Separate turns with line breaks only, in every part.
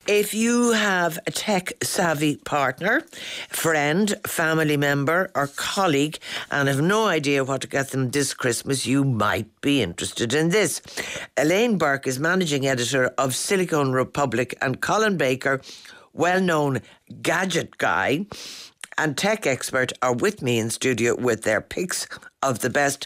If you have a tech-savvy partner, friend, family member or colleague and have no idea what to get them this Christmas, you might be interested in this. Elaine Burke is managing editor of Silicon Republic, and Colin Baker, well-known gadget guy and tech expert, are with me in studio with their picks of the best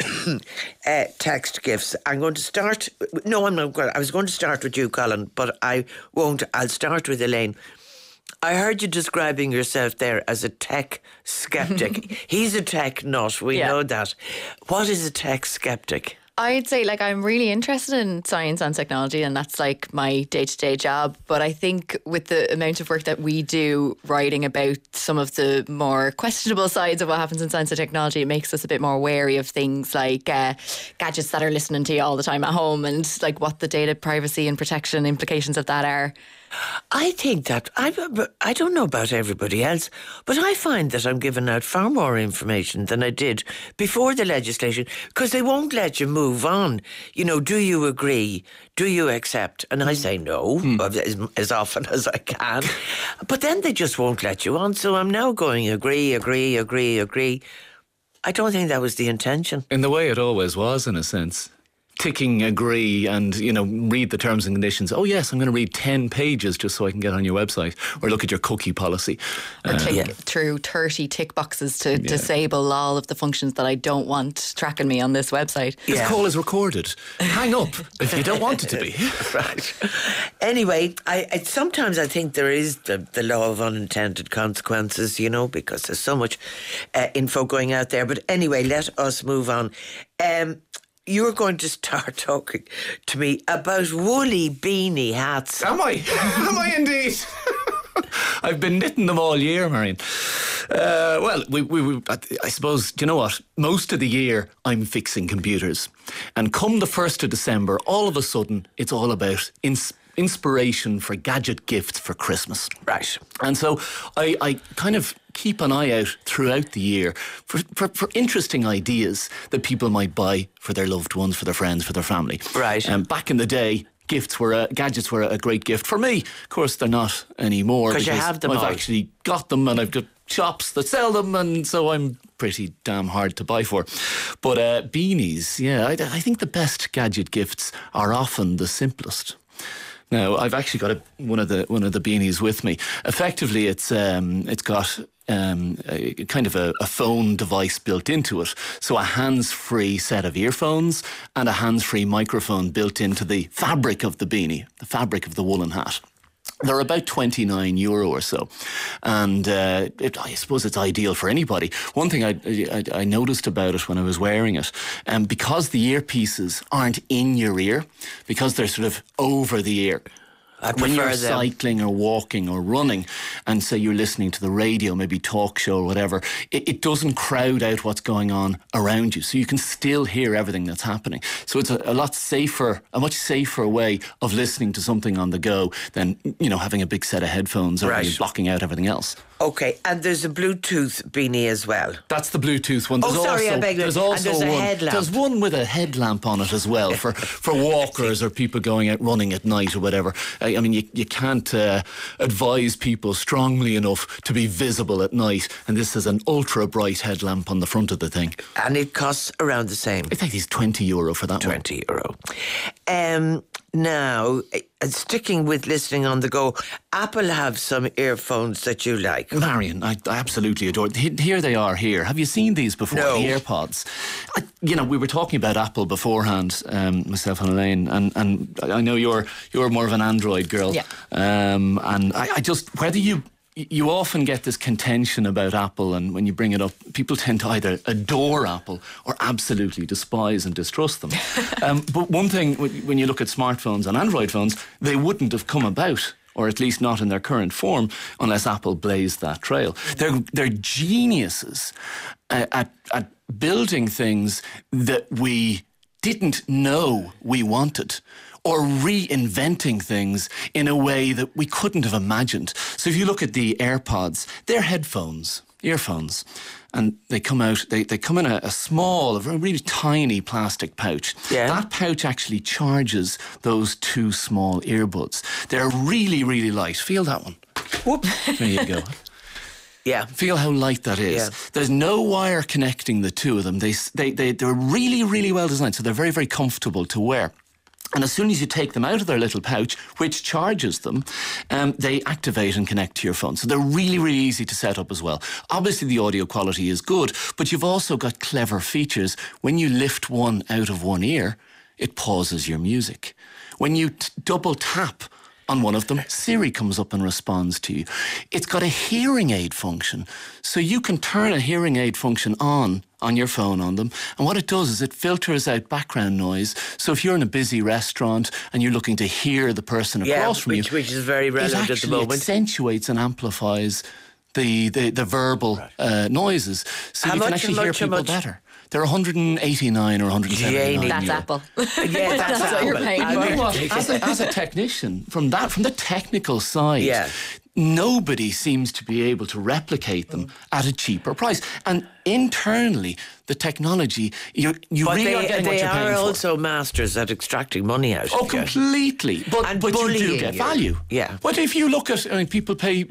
text gifts. I'm going to start... No, I'm not going. I was going to start with you, Colin, but I won't. I'll start with Elaine. I heard you describing yourself there as a tech skeptic. He's a tech nut, we know that. What is a tech skeptic?
I'd say, like, I'm really interested in science and technology, and that's like my day-to-day job. But I think with the amount of work that we do writing about some of the more questionable sides of what happens in science and technology, it makes us a bit more wary of things like gadgets that are listening to you all the time at home, and like what the data privacy and protection implications of that are.
I think that, I don't know about everybody else, but I find that I'm giving out far more information than I did before the legislation, because they won't let you move on. You know, do you agree? Do you accept? And I say no, as often as I can. But then they just won't let you on, so I'm now going agree. I don't think that was the intention.
In the way it always was, in a sense. Ticking agree and, you know, read the terms and conditions. Oh, yes, I'm going to read 10 pages just so I can get on your website, or look at your cookie policy.
Or tick through 30 tick boxes to disable all of the functions that I don't want tracking me on this website.
This call is recorded. Hang up if you don't want it to be.
Right. Anyway, sometimes I think there is the law of unintended consequences, you know, because there's so much info going out there. But anyway, let us move on. You're going to start talking to me about woolly beanie hats.
Am I? Am I indeed? I've been knitting them all year, Marion. Well, I suppose, do you know what? Most of the year I'm fixing computers. And come the 1st of December, all of a sudden, it's all about inspiration for gadget gifts for Christmas.
Right.
And so I kind of keep an eye out throughout the year for interesting ideas that people might buy for their loved ones, for their friends, for their family.
Right.
And back in the day, gadgets were a great gift for me. Of course, they're not anymore
because you have them.
I've actually got them, and I've got shops that sell them, and so I'm pretty damn hard to buy for. But beanies, I think the best gadget gifts are often the simplest. Now, I've actually got one of the beanies with me. Effectively, it's got a kind of a phone device built into it. So a hands-free set of earphones and a hands-free microphone built into the fabric of the beanie, the fabric of the woolen hat. They're about €29 or so, and I suppose it's ideal for anybody. One thing I noticed about it when I was wearing it, because the earpieces aren't in your ear, because they're sort of over the ear. When you're cycling or walking or running, and say you're listening to the radio, maybe talk show or whatever, it doesn't crowd out what's going on around you, so you can still hear everything that's happening. So it's a much safer way of listening to something on the go than, you know, having a big set of headphones or blocking out everything else.
Okay, and there's a Bluetooth beanie as well.
That's the Bluetooth one.
I beg you.
There's also
there's a
one.
Headlamp.
There's one with a headlamp on it as well for walkers or people going out running at night or whatever. I mean, you can't advise people strongly enough to be visible at night, and this is an ultra bright headlamp on the front of the thing.
And it costs around the same.
I think it's €20 for that one.
€20. Now, sticking with listening on the go, Apple have some earphones that you like.
Marion, I absolutely adore it. Here they are here. Have you seen these before?
No.
The AirPods. We were talking about Apple beforehand, myself and Elaine, and I know you're more of an Android girl.
Yeah.
And I just, whether you often get this contention about Apple, and when you bring it up, people tend to either adore Apple or absolutely despise and distrust them. But one thing, when you look at smartphones and Android phones, they wouldn't have come about, or at least not in their current form, unless Apple blazed that trail. They're geniuses at building things that we didn't know we wanted, or reinventing things in a way that we couldn't have imagined. So if you look at the AirPods, they're headphones. earphones. And they come out, they come in a small, a really tiny plastic pouch.
Yeah.
That pouch actually charges those 2 small earbuds. They're really, really light. Feel that one.
Whoop.
There you go.
Yeah.
Feel how light that is.
Yeah.
There's no wire connecting the two of them. They're really, really well designed, so they're very, very comfortable to wear. And as soon as you take them out of their little pouch, which charges them, they activate and connect to your phone. So they're really, really easy to set up as well. Obviously, the audio quality is good, but you've also got clever features. When you lift one out of one ear, it pauses your music. When you double tap on one of them, Siri comes up and responds to you. It's got a hearing aid function, so you can turn a hearing aid function on your phone on them, and what it does is it filters out background noise. So if you're in a busy restaurant and you're looking to hear the person across from you,
which is very relevant at the moment.
It accentuates and amplifies the verbal noises, so
How
you can
much,
actually
how
hear
much, how
people
much?
better. They're 189 or 179
That's
euro.
Apple.
Yeah, that's
what you're
Apple.
paying
I
for.
mean,
You know what? As a technician, from the technical side,
Yeah.
nobody seems to be able to replicate them at a cheaper price. And internally, the technology, you
But
really are getting what
they
you're
are
paying for.
also masters at extracting money out
Oh,
of you.
completely.
And
But you do
bullying
get
you.
value.
Yeah.
But if you look at, people pay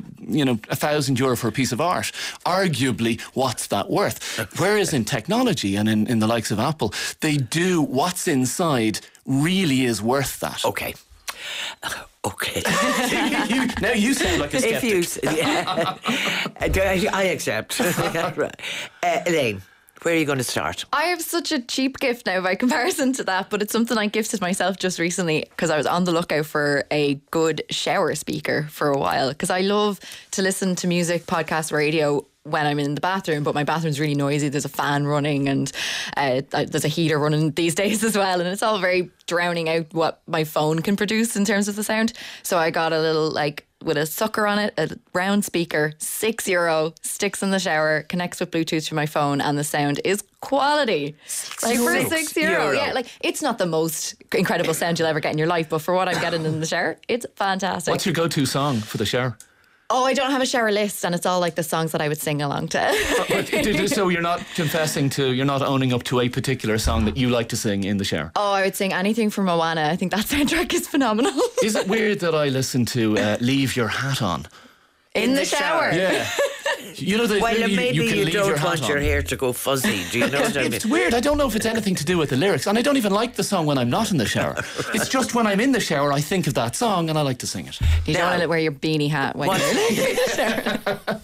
€1,000 for a piece of art. Arguably, what's that worth? Whereas in technology and in the likes of Apple, they do what's inside really is worth that.
Okay. Okay.
Now you sound like a skeptic.
If you, yeah. I accept. Right. Elaine, where are you going to start?
I have such a cheap gift now by comparison to that, but it's something I gifted myself just recently because I was on the lookout for a good shower speaker for a while, because I love to listen to music, podcast, radio when I'm in the bathroom, but my bathroom's really noisy. There's a fan running and there's a heater running these days as well, and it's all very drowning out what my phone can produce in terms of the sound. So I got a little, with a sucker on it, a round speaker, €6, sticks in the shower, connects with Bluetooth to my phone, and the sound is quality. For €6. Yeah, it's not the most incredible sound you'll ever get in your life, but for what I'm getting in the shower, it's fantastic.
What's your go-to song for the shower?
Oh, I don't have a shower list, and it's all the songs that I would sing along to.
So you're not you're not owning up to a particular song that you like to sing in the shower?
Oh, I would sing anything from Moana. I think that soundtrack is phenomenal.
Is it weird that I listen to Leave Your Hat On?
In the shower?
Yeah.
Well, maybe
you can
you
leave your
don't
hat
want
on.
your hair to go fuzzy. Do you know what I mean?
It's weird. I don't know if it's anything to do with the lyrics, and I don't even like the song when I'm not in the shower. It's just when I'm in the shower, I think of that song and I like to sing it.
You don't want to wear your beanie hat when you're in the shower.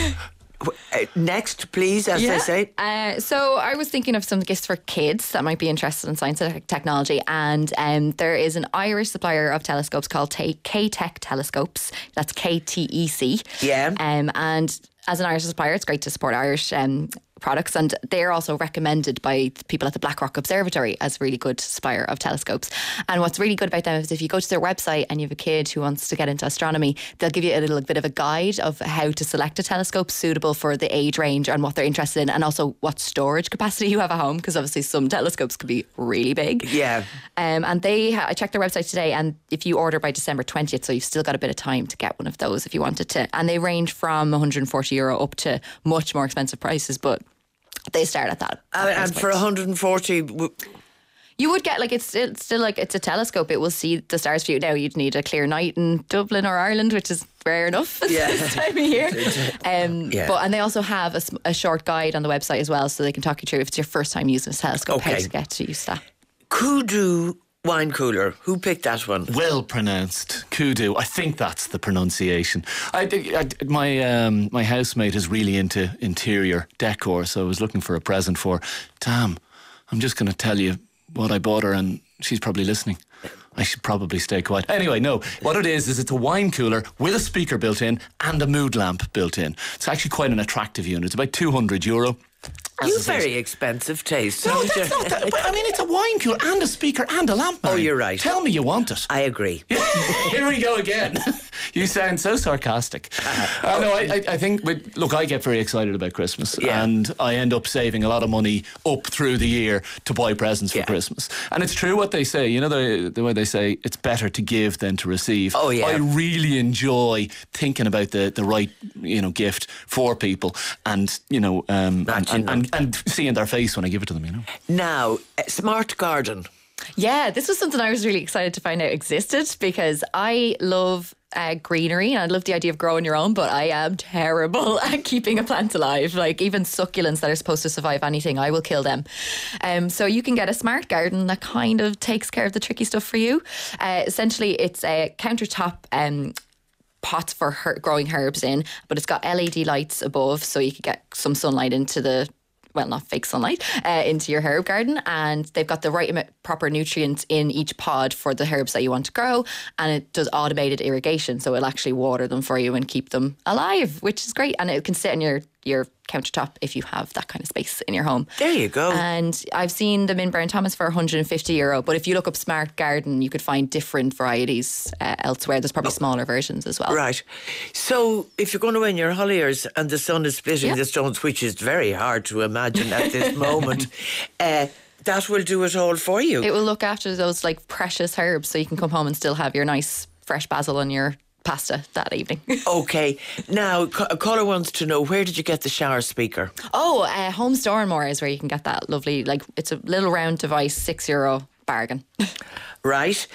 Next, please, as they say.
So I was thinking of some gifts for kids that might be interested in science and technology, and there is an Irish supplier of telescopes called K-Tech Telescopes. That's KTEC.
Yeah.
And as an Irish supplier, it's great to support Irish products, and they're also recommended by people at the Blackrock Observatory as a really good supplier of telescopes. And what's really good about them is if you go to their website and you have a kid who wants to get into astronomy, they'll give you a little bit of a guide of how to select a telescope suitable for the age range and what they're interested in, and also what storage capacity you have at home, because obviously some telescopes could be really big.
Yeah.
And I checked their website today, and if you order by December 20th, so you've still got a bit of time to get one of those if you wanted to. And they range from €140 up to much more expensive prices, but they start at that.
And for 140...
You would get, it's still it's a telescope. It will see the stars for you. Now, you'd need a clear night in Dublin or Ireland, which is rare enough this time of year. And they also have a short guide on the website as well, so they can talk you through, if it's your first time using a telescope, how to get to use that.
Kudu wine cooler. Who picked that one?
Well pronounced. Kudu. I think that's the pronunciation. My housemate is really into interior decor, so I was looking for a present for. Damn, I'm just going to tell you what I bought her, and she's probably listening. I should probably stay quiet. Anyway, no. What it is it's a wine cooler with a speaker built in and a mood lamp built in. It's actually quite an attractive unit. It's about €200.
You very expensive taste.
No, that's not that. But, it's a wine cooler and a speaker and a lamp.
Oh,
man.
you're right.
Tell me you want it.
I agree.
Here we go again. You sound so sarcastic. No, I think, look, I get very excited about Christmas, and I end up saving a lot of money up through the year to buy presents for Christmas. And it's true what they say, you know, the way they say it's better to give than to receive.
Oh, yeah.
I really enjoy thinking about the right, you know, gift for people, and, you know, and seeing their face when I give it to them, you know.
Now, smart garden.
Yeah, this was something I was really excited to find out existed, because I love greenery and I love the idea of growing your own, but I am terrible at keeping a plant alive. Like even succulents that are supposed to survive anything, I will kill them. So you can get a smart garden that kind of takes care of the tricky stuff for you. Essentially, it's a countertop pots for growing herbs in, but it's got LED lights above, so you could get some sunlight into the, well, not fake sunlight, into your herb garden. And they've got the right proper nutrients in each pod for the herbs that you want to grow. And it does automated irrigation, so it'll actually water them for you and keep them alive, which is great. And it can sit on your countertop if you have that kind of space in your home.
There you go.
And I've seen them in Brown Thomas for €150, but if you look up Smart Garden, you could find different varieties elsewhere. There's probably smaller versions as well.
Right. So if you're going to win your Holliers and the sun is splitting the stones, which is very hard to imagine at this moment, that will do it all for you.
It will look after those like precious herbs, so you can come home and still have your nice fresh basil on your pasta that evening.
Okay. Now, a caller wants to know, where did you get the shower speaker?
Oh, Home Store and More is where you can get that lovely, like, it's a little round device, €6 bargain.
Right.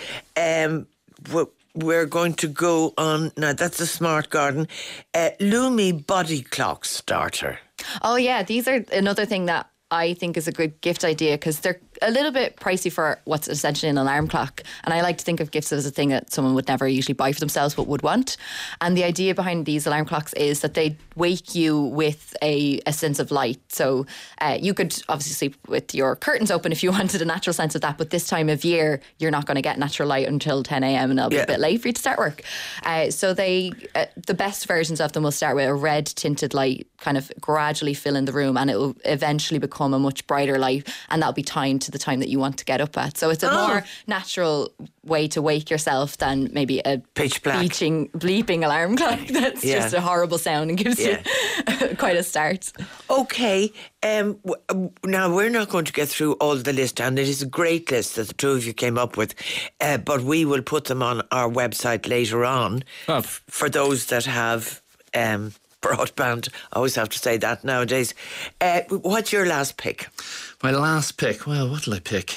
We're going to go on, now that's a smart garden, Lumi body clock starter.
Oh yeah, these are another thing that I think is a good gift idea, because they're a little bit pricey for what's essentially an alarm clock. And I like to think of gifts as a thing that someone would never usually buy for themselves but would want. And the idea behind these alarm clocks is that they wake you with a sense of light. So you could obviously sleep with your curtains open if you wanted a natural sense of that, but this time of year you're not going to get natural light until 10 a.m. and it'll be a bit late for you to start work. So the best versions of them will start with a red tinted light, kind of gradually fill in the room, and it will eventually become a much brighter light, and that'll be timed to the time that you want to get up at. So it's a more natural way to wake yourself than maybe a
pitch black
bleeping alarm clock that's just a horrible sound and gives you quite a start.
Okay. Now, we're not going to get through all the list, and it is a great list that the two of you came up with, but we will put them on our website later on for those that have broadband. I always have to say that nowadays. What's your last pick?
My last pick? Well, what'll I pick?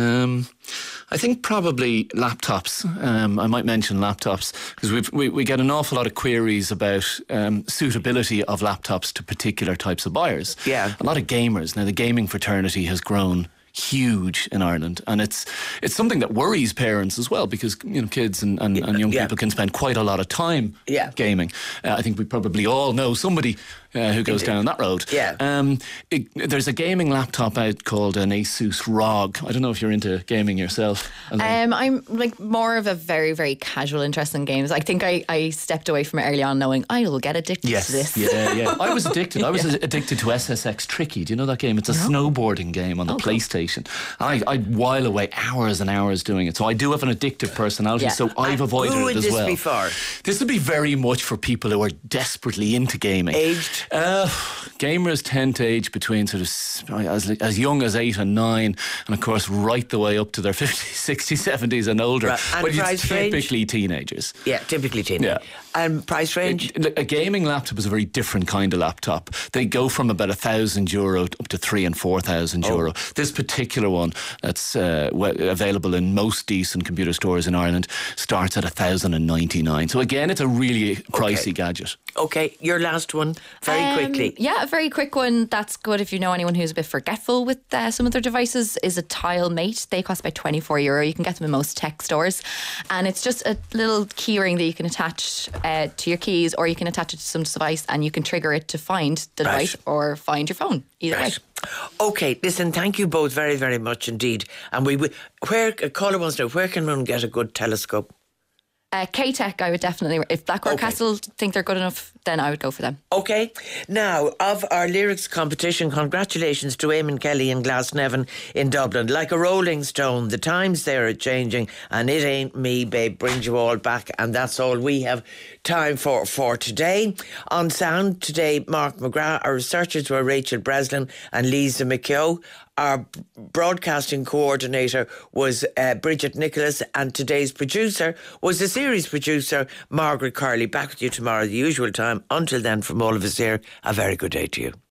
I think probably laptops. I might mention laptops because we get an awful lot of queries about suitability of laptops to particular types of buyers.
Yeah.
A lot of gamers. Now, the gaming fraternity has grown huge in Ireland, and it's something that worries parents as well, because, you know, kids and young people can spend quite a lot of time gaming. I think we probably all know somebody who goes down that road. There's a gaming laptop out called an Asus ROG. I don't know if you're into gaming yourself.
I'm like more of a very, very casual interest in games. I think I stepped away from it early on knowing I will get addicted to this.
Yeah. I was addicted. I was addicted to SSX Tricky. Do you know that game? It's a snowboarding game on the PlayStation. I'd while away hours and hours doing it. So I do have an addictive personality, so I've avoided it as well.
Who would this be for?
This would be very much for people who are desperately into gaming.
Aged?
Gamers tend to age between sort of as young as 8 and 9, and of course right the way up to their 50s, 60s, 70s and older.
Right. And
but
price
it's typically teenagers.
Yeah, typically teenagers.
Yeah.
And price range?
A gaming laptop is a very different kind of laptop. They go from about €1,000 up to €3,000 and €4,000. This particular one that's available in most decent computer stores in Ireland starts at €1,099. So again, it's a really pricey gadget.
Okay, your last one, very quickly.
Yeah, a very quick one that's good if you know anyone who's a bit forgetful with some of their devices is a Tile Mate. They cost about €24. You can get them in most tech stores. And it's just a little keyring that you can attach to your keys, or you can attach it to some device and you can trigger it to find the device or find your phone. Either way.
Okay, listen, thank you both very, very much indeed. And a caller wants to know, where can one get a good telescope?
K-Tech, I would definitely, if Blackrock
Okay.
Castle think they're good enough, then I would go for them.
Okay, now of our lyrics competition, congratulations to Eamon Kelly and Glasnevin in Dublin. Like a rolling stone, the times they are changing, and It Ain't Me, Babe brings you all back, and that's all we have time for today. On sound today, Mark McGrath. Our researchers were Rachel Breslin and Lisa McKeough. Our broadcasting coordinator was Bridget Nicholas, and today's producer was the series producer, Margaret Curley. Back with you tomorrow at the usual time. Until then, from all of us here, a very good day to you.